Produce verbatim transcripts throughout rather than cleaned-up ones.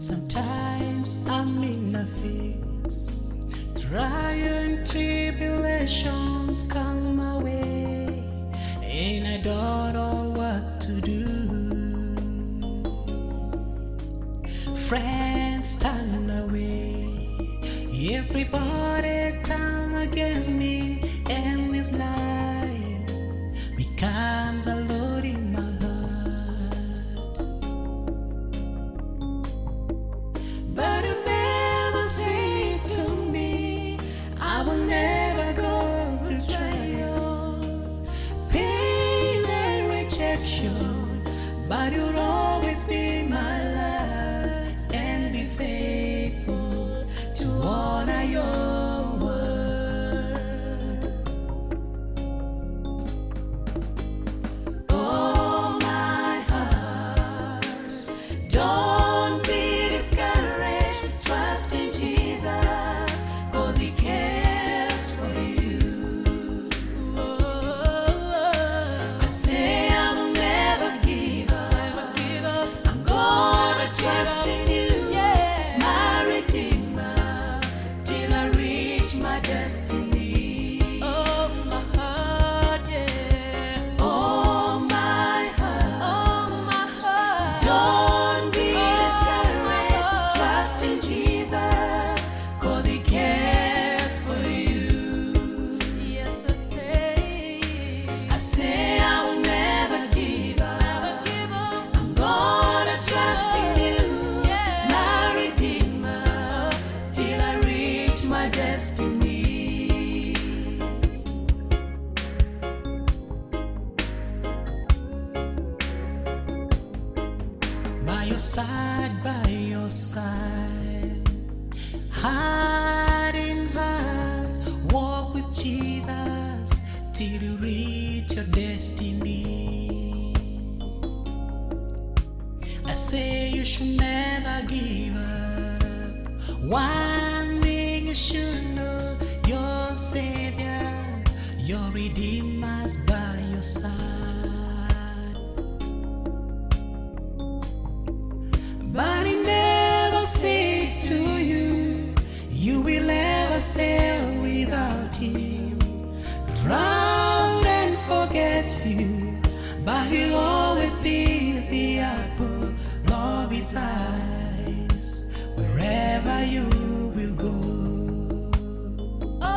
Sometimes I'm in a fix. Trying tribulations come my way, and I don't know what to do. Friends turn away, everybody turn against me, and this life becomes a load in my heart. But you never say to me, I will never go through trials, pain and rejection, but you'll always be my life and be faithful to honor your word. Oh my heart, don't be discouraged, trust in Jesus, 'cause he cares for you. I say I'll never give up, I'm gonna trust in you, my Redeemer, till I reach my destiny. Oh my heart, yeah. Oh my heart, Oh my heart. don't be discouraged, Oh. trust in Jesus, 'cause he cares for you. Yes, I say. I say I'll never give Never up, give up. I'm gonna trust in you, Yeah. my Redeemer, till I reach my destiny. By your side, by your side, heart in heart, walk with Jesus till you reach your destiny. I say you should never give up. One thing you should know, your Savior, your Redeemer's by your side. But he never said to you, you will ever sail without him, drown and forget you, but he'll always be the apple of his eyes, wherever you will go. Oh,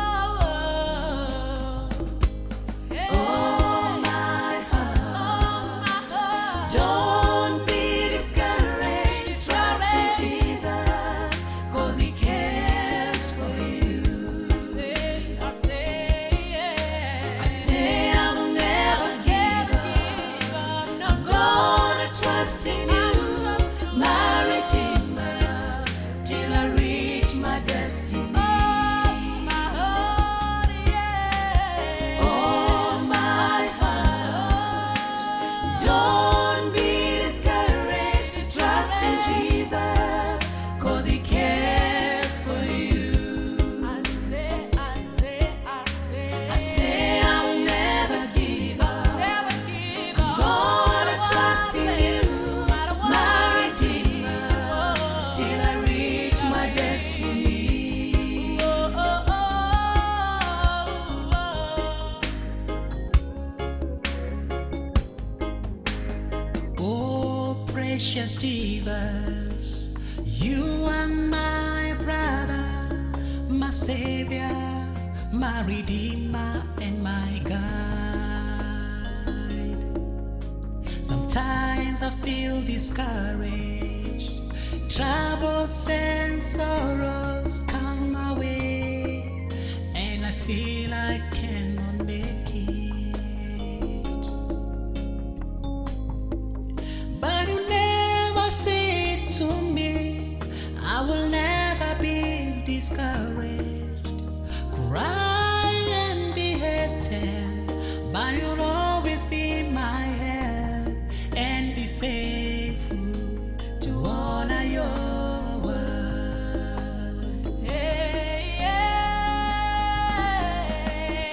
oh, yeah. Oh my heart, Oh my heart. don't be discouraged, trust in Jesus, 'cause he cares for you. I say, I say, yeah. I say I'll never give up, I'm gonna trust in you, my Redeemer, till I reach my destiny. Oh my heart, yeah. Oh my heart, don't be discouraged, trust in Jesus, 'cause he cares for you. I say, I say, I say, I say I'll never give up, never give I'm up. gonna trust in you, No matter what my I Redeemer, do. till I reach my destiny. Oh, oh, oh, oh. Oh, precious Jesus, you are my brother, my Savior, my Redeemer, and my guide. Sometimes I feel discouraged, troubles and sorrows come my way, and I feel I cannot make it. But you never said to me, I will never be discouraged, cry and be hated, but you'll always be my help and be faithful to honor your word. Hey, yeah.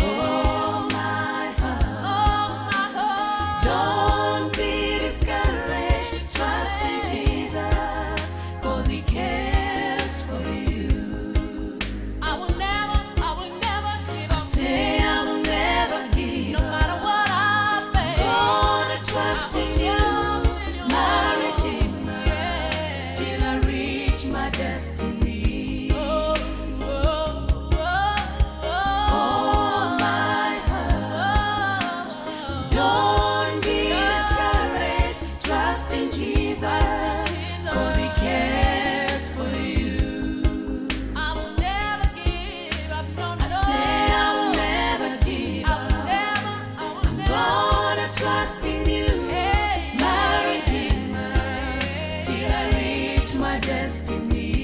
destiny. Oh, oh, oh, Oh, my heart, don't be discouraged. Trust in Jesus, cause He cares for you. I will never give up. No, no. I say I'll never give I will up. never, I will never. Gonna trust in you, Hey, my Redeemer, till I reach my destiny.